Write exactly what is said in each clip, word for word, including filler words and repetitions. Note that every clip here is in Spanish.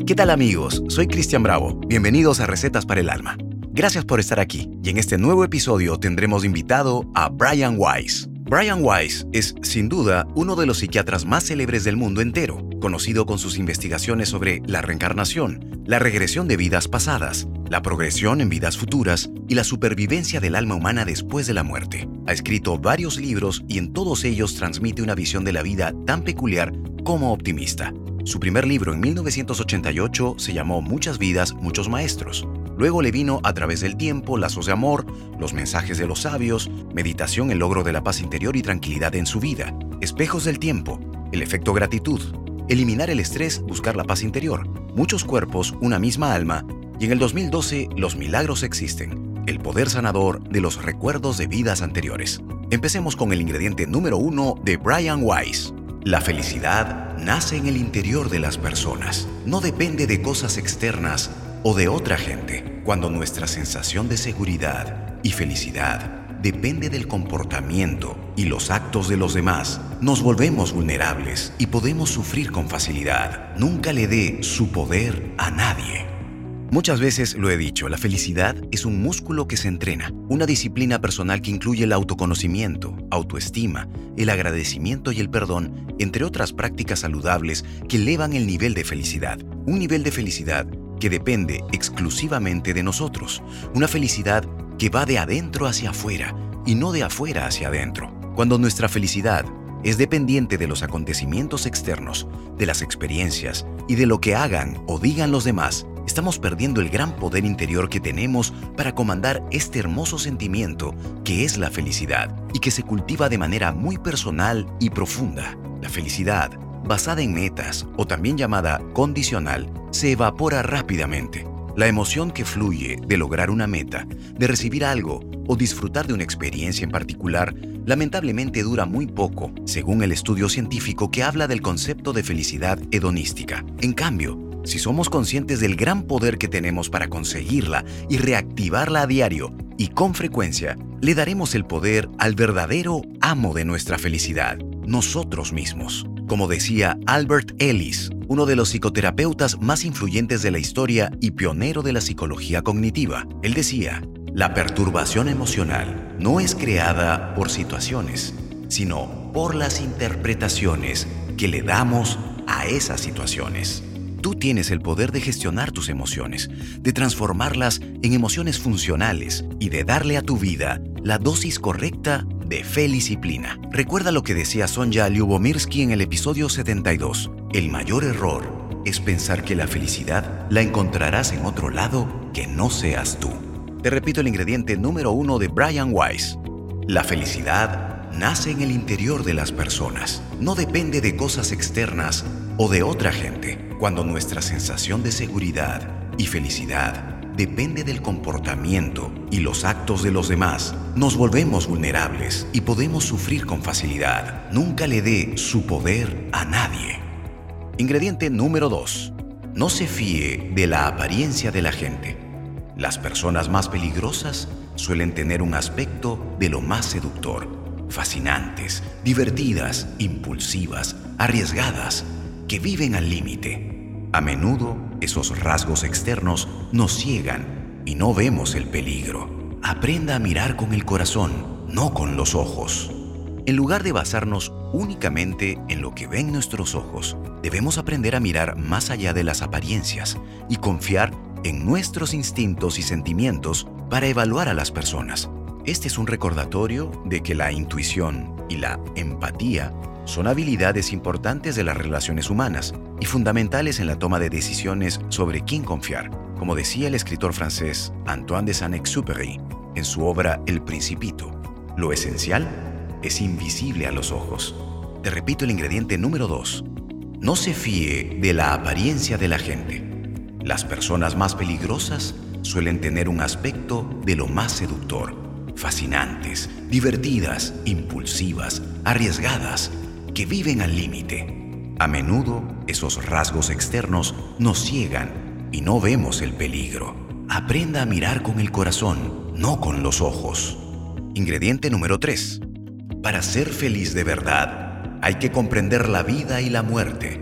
¿Qué tal amigos? Soy Cristian Bravo. Bienvenidos a Recetas para el Alma. Gracias por estar aquí y en este nuevo episodio tendremos invitado a Brian Weiss. Brian Weiss es, sin duda, uno de los psiquiatras más célebres del mundo entero, conocido con sus investigaciones sobre la reencarnación, la regresión de vidas pasadas, la progresión en vidas futuras y la supervivencia del alma humana después de la muerte. Ha escrito varios libros y en todos ellos transmite una visión de la vida tan peculiar como optimista. Su primer libro en mil novecientos ochenta y ocho se llamó Muchas vidas, muchos maestros. Luego le vino A través del tiempo, Lazos de amor, Los mensajes de los sabios, Meditación, el logro de la paz interior y tranquilidad en su vida, Espejos del tiempo, El efecto gratitud, Eliminar el estrés, buscar la paz interior, Muchos cuerpos, una misma alma, y en el dos mil doce, Los milagros existen, el poder sanador de los recuerdos de vidas anteriores. Empecemos con el ingrediente número uno de Brian Weiss. La felicidad nace en el interior de las personas. No depende de cosas externas o de otra gente. Cuando nuestra sensación de seguridad y felicidad depende del comportamiento y los actos de los demás, nos volvemos vulnerables y podemos sufrir con facilidad. Nunca le dé su poder a nadie. Muchas veces lo he dicho, la felicidad es un músculo que se entrena, una disciplina personal que incluye el autoconocimiento, autoestima, el agradecimiento y el perdón, entre otras prácticas saludables que elevan el nivel de felicidad. Un nivel de felicidad que depende exclusivamente de nosotros, una felicidad que va de adentro hacia afuera y no de afuera hacia adentro. Cuando nuestra felicidad es dependiente de los acontecimientos externos, de las experiencias y de lo que hagan o digan los demás, estamos perdiendo el gran poder interior que tenemos para comandar este hermoso sentimiento que es la felicidad y que se cultiva de manera muy personal y profunda. La felicidad, basada en metas o también llamada condicional, se evapora rápidamente. La emoción que fluye de lograr una meta, de recibir algo o disfrutar de una experiencia en particular, lamentablemente dura muy poco, según el estudio científico que habla del concepto de felicidad hedonística. En cambio, si somos conscientes del gran poder que tenemos para conseguirla y reactivarla a diario y con frecuencia, le daremos el poder al verdadero amo de nuestra felicidad, nosotros mismos. Como decía Albert Ellis, uno de los psicoterapeutas más influyentes de la historia y pionero de la psicología cognitiva, él decía: la perturbación emocional no es creada por situaciones, sino por las interpretaciones que le damos a esas situaciones. Tú tienes el poder de gestionar tus emociones, de transformarlas en emociones funcionales y de darle a tu vida la dosis correcta de felicdisciplina. Recuerda lo que decía Sonja Lyubomirsky en el episodio setenta y dos. El mayor error es pensar que la felicidad la encontrarás en otro lado que no seas tú. Te repito el ingrediente número uno de Brian Weiss. La felicidad nace en el interior de las personas. No depende de cosas externas o de otra gente. Cuando nuestra sensación de seguridad y felicidad depende del comportamiento y los actos de los demás, nos volvemos vulnerables y podemos sufrir con facilidad. Nunca le dé su poder a nadie. Ingrediente número dos. No se fíe de la apariencia de la gente. Las personas más peligrosas suelen tener un aspecto de lo más seductor, fascinantes, divertidas, impulsivas, arriesgadas, que viven al límite. A menudo, esos rasgos externos nos ciegan y no vemos el peligro. Aprenda a mirar con el corazón, no con los ojos. En lugar de basarnos únicamente en lo que ven nuestros ojos, debemos aprender a mirar más allá de las apariencias y confiar en nuestros instintos y sentimientos para evaluar a las personas. Este es un recordatorio de que la intuición y la empatía son habilidades importantes de las relaciones humanas y fundamentales en la toma de decisiones sobre quién confiar. Como decía el escritor francés Antoine de Saint-Exupéry en su obra El Principito, lo esencial es invisible a los ojos. Te repito el ingrediente número dos. No se fíe de la apariencia de la gente. Las personas más peligrosas suelen tener un aspecto de lo más seductor, fascinantes, divertidas, impulsivas, arriesgadas, que viven al límite. A menudo, esos rasgos externos nos ciegan y no vemos el peligro. Aprenda a mirar con el corazón, no con los ojos. Ingrediente número tres. Para ser feliz de verdad, hay que comprender la vida y la muerte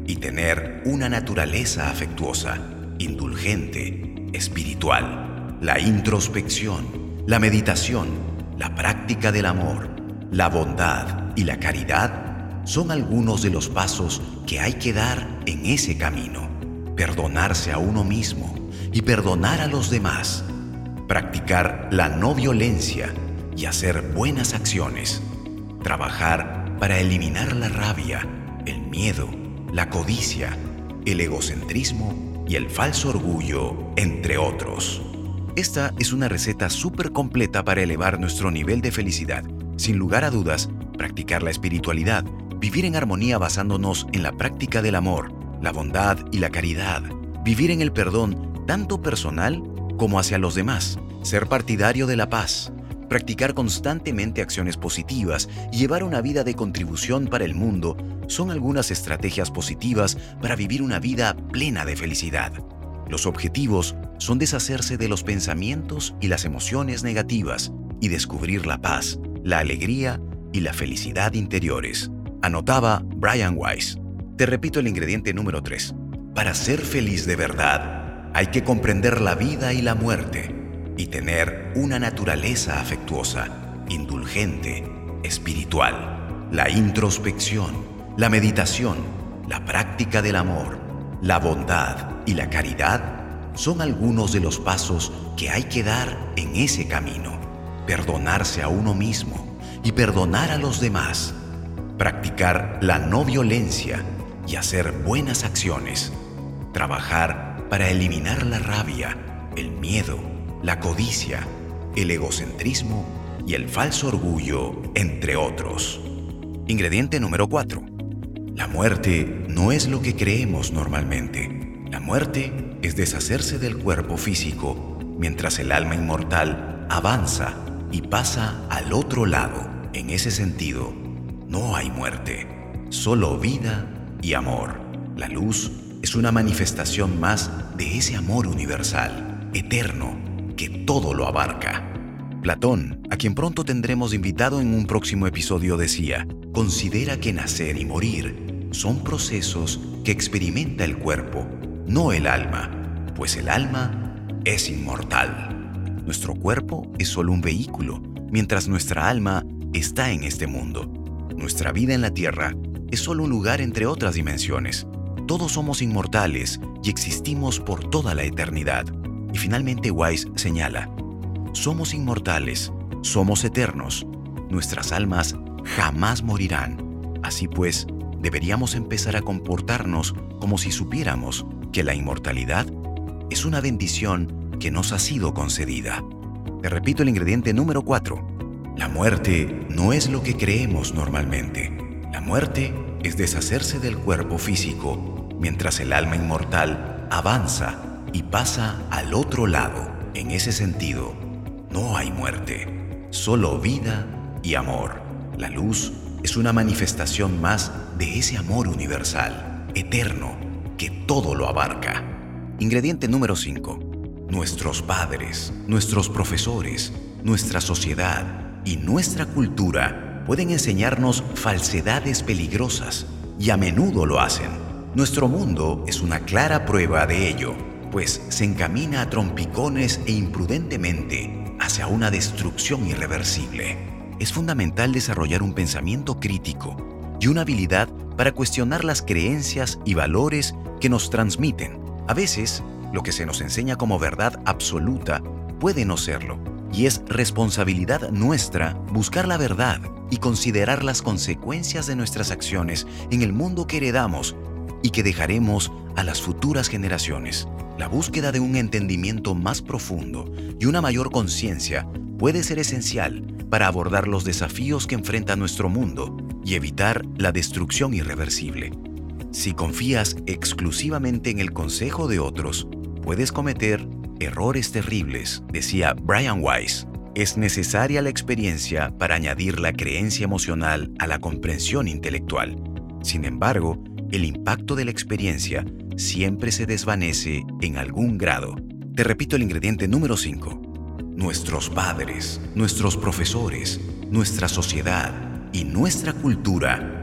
y tener una naturaleza afectuosa, indulgente, espiritual. La introspección, la meditación, la práctica del amor, la bondad y la caridad son algunos de los pasos que hay que dar en ese camino. Perdonarse a uno mismo y perdonar a los demás. Practicar la no violencia y hacer buenas acciones. Trabajar para eliminar la rabia, el miedo, la codicia, el egocentrismo y el falso orgullo, entre otros. Esta es una receta súper completa para elevar nuestro nivel de felicidad. Sin lugar a dudas, practicar la espiritualidad, vivir en armonía basándonos en la práctica del amor, la bondad y la caridad, vivir en el perdón tanto personal como hacia los demás, ser partidario de la paz, practicar constantemente acciones positivas y llevar una vida de contribución para el mundo son algunas estrategias positivas para vivir una vida plena de felicidad. Los objetivos son deshacerse de los pensamientos y las emociones negativas y descubrir la paz, la alegría y la felicidad interiores. Anotaba Brian Weiss. Te repito el ingrediente número tres. Para ser feliz de verdad, hay que comprender la vida y la muerte y tener una naturaleza afectuosa, indulgente, espiritual. La introspección, la meditación, la práctica del amor, la bondad y la caridad son algunos de los pasos que hay que dar en ese camino. Perdonarse a uno mismo y perdonar a los demás. Practicar la no violencia y hacer buenas acciones. Trabajar para eliminar la rabia, el miedo, la codicia, el egocentrismo y el falso orgullo, entre otros. Ingrediente número cuatro. La muerte no es lo que creemos normalmente. La muerte es deshacerse del cuerpo físico, mientras el alma inmortal avanza y pasa al otro lado. En ese sentido, no hay muerte, solo vida y amor. La luz es una manifestación más de ese amor universal, eterno, que todo lo abarca. Platón, a quien pronto tendremos invitado en un próximo episodio, decía: considera que nacer y morir son procesos que experimenta el cuerpo, no el alma, pues el alma es inmortal. Nuestro cuerpo es solo un vehículo, mientras nuestra alma está en este mundo. Nuestra vida en la Tierra es solo un lugar entre otras dimensiones. Todos somos inmortales y existimos por toda la eternidad. Y finalmente Weiss señala: somos inmortales, somos eternos, nuestras almas jamás morirán. Así pues, deberíamos empezar a comportarnos como si supiéramos que la inmortalidad es una bendición que nos ha sido concedida. Te repito el ingrediente número cuatro. La muerte no es lo que creemos normalmente. La muerte es deshacerse del cuerpo físico, mientras el alma inmortal avanza y pasa al otro lado. En ese sentido, no hay muerte, solo vida y amor. La luz es una manifestación más de ese amor universal, eterno, que todo lo abarca. Ingrediente número cinco. Nuestros padres, nuestros profesores, nuestra sociedad y nuestra cultura pueden enseñarnos falsedades peligrosas, y a menudo lo hacen. Nuestro mundo es una clara prueba de ello, pues se encamina a trompicones e imprudentemente hacia una destrucción irreversible. Es fundamental desarrollar un pensamiento crítico y una habilidad para cuestionar las creencias y valores que nos transmiten. A veces, lo que se nos enseña como verdad absoluta puede no serlo, y es responsabilidad nuestra buscar la verdad y considerar las consecuencias de nuestras acciones en el mundo que heredamos y que dejaremos a las futuras generaciones. La búsqueda de un entendimiento más profundo y una mayor conciencia puede ser esencial para abordar los desafíos que enfrenta nuestro mundo y evitar la destrucción irreversible. Si confías exclusivamente en el consejo de otros, puedes cometer errores terribles, decía Brian Weiss. Es necesaria la experiencia para añadir la creencia emocional a la comprensión intelectual. Sin embargo, el impacto de la experiencia siempre se desvanece en algún grado. Te repito el ingrediente número cinco. Nuestros padres, nuestros profesores, nuestra sociedad y nuestra cultura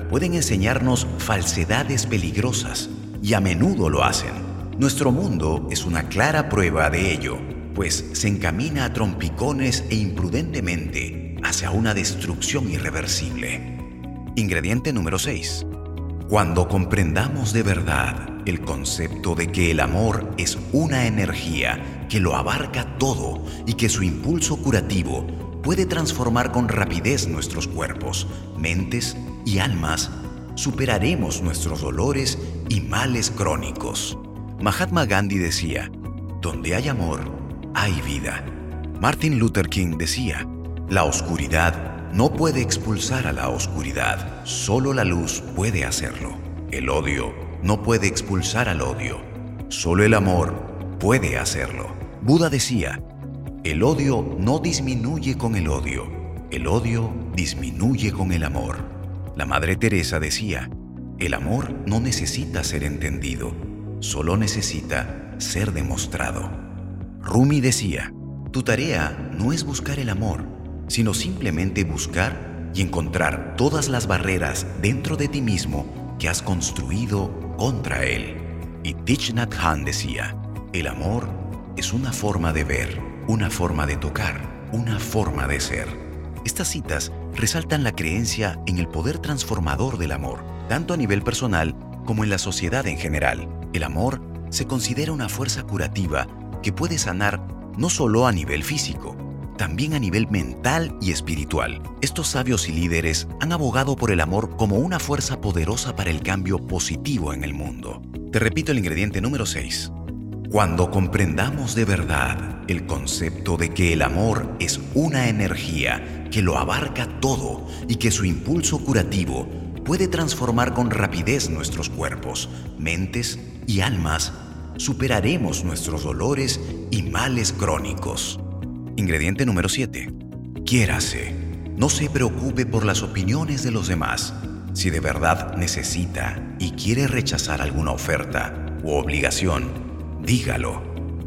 pueden enseñarnos falsedades peligrosas, y a menudo lo hacen. Nuestro mundo es una clara prueba de ello, pues se encamina a trompicones e imprudentemente hacia una destrucción irreversible. Ingrediente número seis. Cuando comprendamos de verdad el concepto de que el amor es una energía que lo abarca todo y que su impulso curativo puede transformar con rapidez nuestros cuerpos, mentes y almas, superaremos nuestros dolores y males crónicos. Mahatma Gandhi decía, donde hay amor, hay vida. Martin Luther King decía, la oscuridad no puede expulsar a la oscuridad, solo la luz puede hacerlo. El odio no puede expulsar al odio, solo el amor puede hacerlo. Buda decía, el odio no disminuye con el odio, el odio disminuye con el amor. La Madre Teresa decía, el amor no necesita ser entendido, solo necesita ser demostrado. Rumi decía, tu tarea no es buscar el amor, sino simplemente buscar y encontrar todas las barreras dentro de ti mismo que has construido contra él. Y Thich Nhat Hanh decía, el amor es una forma de ver, una forma de tocar, una forma de ser. Estas citas resaltan la creencia en el poder transformador del amor, tanto a nivel personal como en la sociedad en general. El amor se considera una fuerza curativa que puede sanar no solo a nivel físico, también a nivel mental y espiritual. Estos sabios y líderes han abogado por el amor como una fuerza poderosa para el cambio positivo en el mundo. Te repito el ingrediente número seis. Cuando comprendamos de verdad el concepto de que el amor es una energía que lo abarca todo y que su impulso curativo puede transformar con rapidez nuestros cuerpos, mentes y almas, superaremos nuestros dolores y males crónicos. Ingrediente número siete. Quiérase. No se preocupe por las opiniones de los demás. Si de verdad necesita y quiere rechazar alguna oferta u obligación, dígalo.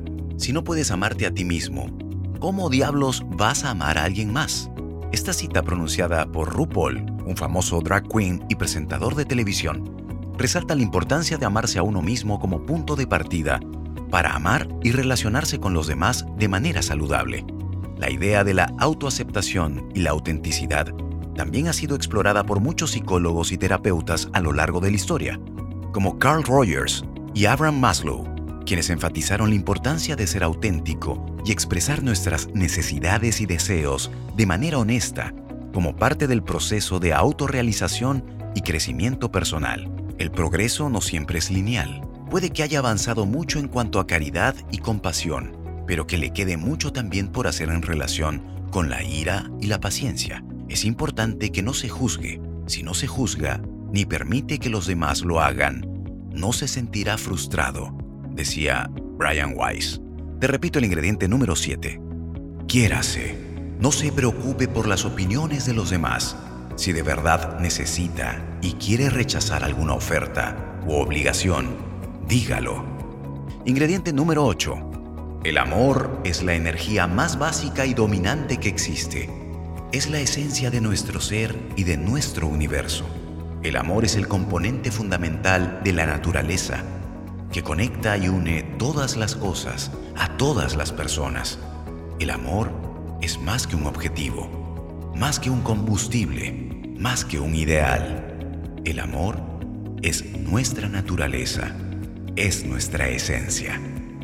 Si no puedes amarte a ti mismo, ¿cómo diablos vas a amar a alguien más? Esta cita pronunciada por RuPaul, un famoso drag queen y presentador de televisión, resalta la importancia de amarse a uno mismo como punto de partida para amar y relacionarse con los demás de manera saludable. La idea de la autoaceptación y la autenticidad también ha sido explorada por muchos psicólogos y terapeutas a lo largo de la historia, como Carl Rogers y Abraham Maslow, quienes enfatizaron la importancia de ser auténtico y expresar nuestras necesidades y deseos de manera honesta como parte del proceso de autorrealización y crecimiento personal. El progreso no siempre es lineal. Puede que haya avanzado mucho en cuanto a caridad y compasión, pero que le quede mucho también por hacer en relación con la ira y la paciencia. Es importante que no se juzgue. Si no se juzga, ni permite que los demás lo hagan, no se sentirá frustrado, decía Brian Weiss. Te repito el ingrediente número siete. Quiérase. No se preocupe por las opiniones de los demás. Si de verdad necesita y quiere rechazar alguna oferta u obligación, dígalo. Ingrediente número ocho. El amor es la energía más básica y dominante que existe. Es la esencia de nuestro ser y de nuestro universo. El amor es el componente fundamental de la naturaleza, que conecta y une todas las cosas a todas las personas. El amor es más que un objetivo, más que un combustible, más que un ideal. El amor es nuestra naturaleza, es nuestra esencia.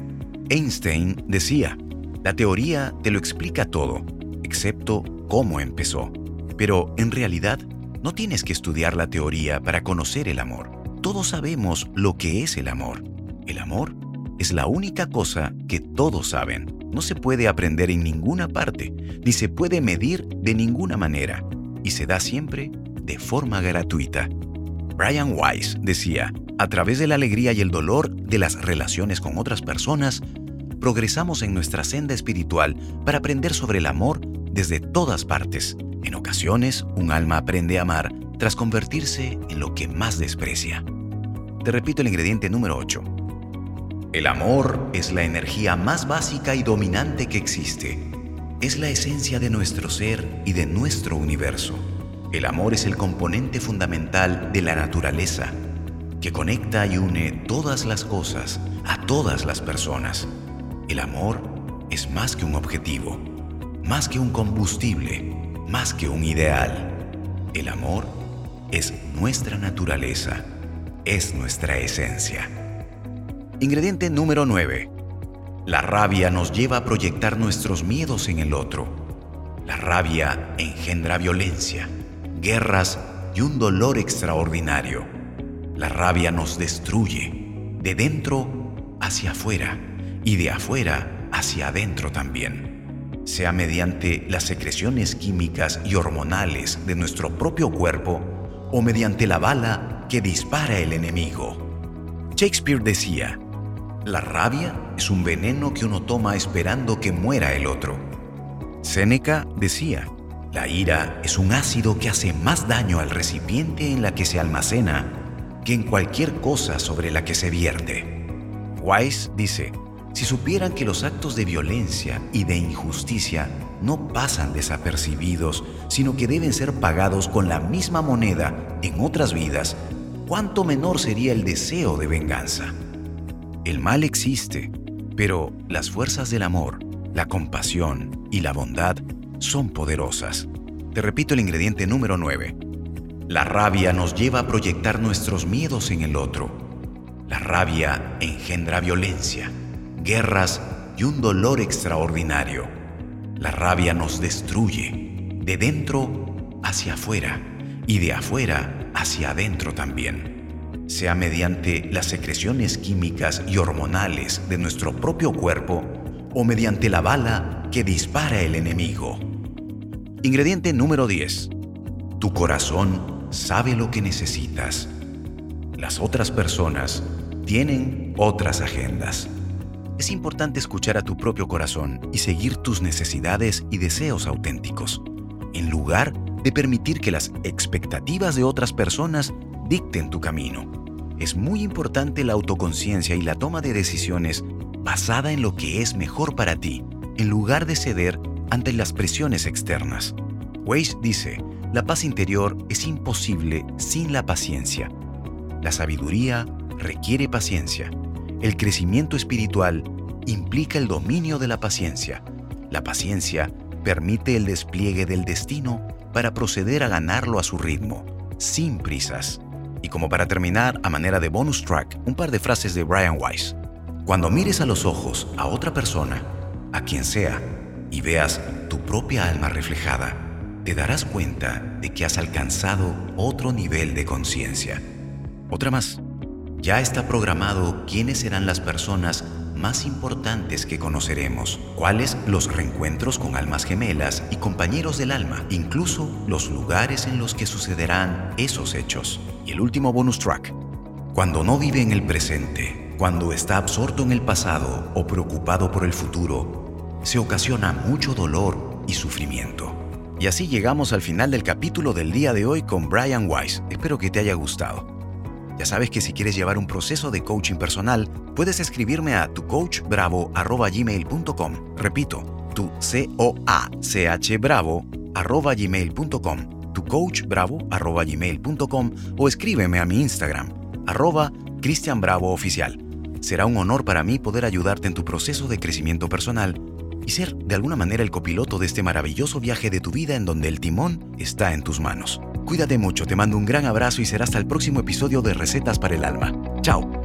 Einstein decía, la teoría te lo explica todo, excepto cómo empezó. Pero en realidad, no tienes que estudiar la teoría para conocer el amor. Todos sabemos lo que es el amor. El amor es la única cosa que todos saben. No se puede aprender en ninguna parte, ni se puede medir de ninguna manera, y se da siempre de forma gratuita. Brian Weiss decía, a través de la alegría y el dolor de las relaciones con otras personas, progresamos en nuestra senda espiritual para aprender sobre el amor desde todas partes. En ocasiones, un alma aprende a amar tras convertirse en lo que más desprecia. Te repito el ingrediente número ocho. El amor es la energía más básica y dominante que existe. Es la esencia de nuestro ser y de nuestro universo. El amor es el componente fundamental de la naturaleza, que conecta y une todas las cosas a todas las personas. El amor es más que un objetivo, más que un combustible, más que un ideal. El amor es nuestra naturaleza, es nuestra esencia. Ingrediente número nueve. La rabia nos lleva a proyectar nuestros miedos en el otro. La rabia engendra violencia, guerras y un dolor extraordinario. La rabia nos destruye, de dentro hacia afuera y de afuera hacia adentro también, sea mediante las secreciones químicas y hormonales de nuestro propio cuerpo o mediante la bala que dispara el enemigo. Shakespeare decía: la rabia es un veneno que uno toma esperando que muera el otro. Séneca decía: la ira es un ácido que hace más daño al recipiente en la que se almacena que en cualquier cosa sobre la que se vierte. Wise dice: si supieran que los actos de violencia y de injusticia no pasan desapercibidos, sino que deben ser pagados con la misma moneda en otras vidas, ¿cuánto menor sería el deseo de venganza? El mal existe, pero las fuerzas del amor, la compasión y la bondad son poderosas. Te repito el ingrediente número nueve. La rabia nos lleva a proyectar nuestros miedos en el otro. La rabia engendra violencia, guerras y un dolor extraordinario. La rabia nos destruye, de dentro hacia afuera y de afuera hacia adentro también, sea mediante las secreciones químicas y hormonales de nuestro propio cuerpo o mediante la bala que dispara el enemigo. Ingrediente número diez. Tu corazón sabe lo que necesitas. Las otras personas tienen otras agendas. Es importante escuchar a tu propio corazón y seguir tus necesidades y deseos auténticos, en lugar de permitir que las expectativas de otras personas dicten tu camino. Es muy importante la autoconciencia y la toma de decisiones basada en lo que es mejor para ti, en lugar de ceder ante las presiones externas. Weiss dice: la paz interior es imposible sin la paciencia. La sabiduría requiere paciencia. El crecimiento espiritual implica el dominio de la paciencia. La paciencia permite el despliegue del destino para proceder a ganarlo a su ritmo, sin prisas. Y como para terminar, a manera de bonus track, un par de frases de Brian Weiss. Cuando mires a los ojos a otra persona, a quien sea, y veas tu propia alma reflejada, te darás cuenta de que has alcanzado otro nivel de conciencia. Otra más. Ya está programado quiénes serán las personas más importantes que conoceremos, cuáles los reencuentros con almas gemelas y compañeros del alma, incluso los lugares en los que sucederán esos hechos. Y el último bonus track. Cuando no vive en el presente, cuando está absorto en el pasado o preocupado por el futuro, se ocasiona mucho dolor y sufrimiento. Y así llegamos al final del capítulo del día de hoy con Brian Weiss. Espero que te haya gustado. Ya sabes que si quieres llevar un proceso de coaching personal, puedes escribirme a tu coach bravo arroba gmail punto com. Repito, tu C O A C H bravo arroba gmail punto com, tu coach bravo arroba gmail punto com o escríbeme a mi Instagram, arroba Cristian Bravo Oficial. Será un honor para mí poder ayudarte en tu proceso de crecimiento personal y ser de alguna manera el copiloto de este maravilloso viaje de tu vida en donde el timón está en tus manos. Cuídate mucho, te mando un gran abrazo y será hasta el próximo episodio de Recetas para el Alma. ¡Chao!